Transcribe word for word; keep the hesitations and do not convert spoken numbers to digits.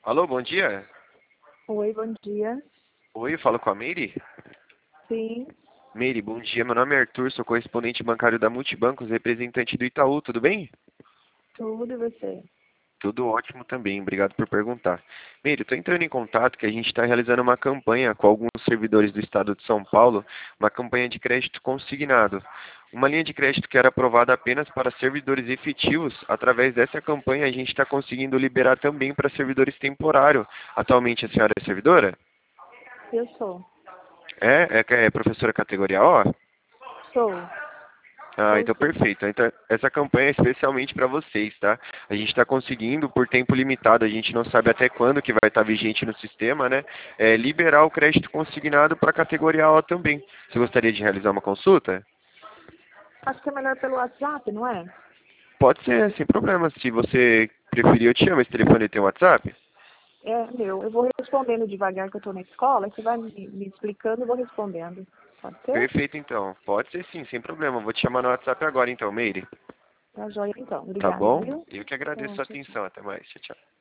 Alô, bom dia. Oi, bom dia. Oi, eu falo com a Meire? Sim, Meire, bom dia. Meu nome é Arthur, sou correspondente bancário da Multibancos, representante do Itaú, tudo bem? tudo e você? Tudo ótimo também, obrigado por perguntar. Meire, estou entrando em contato que a gente está realizando uma campanha com alguns servidores do estado de São Paulo, uma campanha de crédito consignado. Uma linha de crédito que era aprovada apenas para servidores efetivos, através dessa campanha a gente está conseguindo liberar também para servidores temporários. Atualmente a senhora é servidora? Eu sou. É? É, é professora categoria O? Sou. Ah, Sou então sim. perfeito. Então, essa campanha é especialmente para vocês, tá? A gente está conseguindo, por tempo limitado, a gente não sabe até quando que vai estar vigente no sistema, né? É, liberar o crédito consignado para a categoria O também. Você gostaria de realizar uma consulta? Acho que é melhor pelo WhatsApp, não é? Pode ser, sem problema. Se você preferir, eu te chamo. Esse telefone tem WhatsApp? É meu. Eu vou respondendo devagar que eu estou na escola. Você vai me, me explicando e eu vou respondendo. Pode ser? Perfeito, então. Pode ser sim, sem problema. Vou te chamar no WhatsApp agora, então, Meire. Tá joia então. Tá Obrigada, bom? viu? Eu que agradeço Bom, a sua tchau, tchau. atenção. Até mais. Tchau, tchau.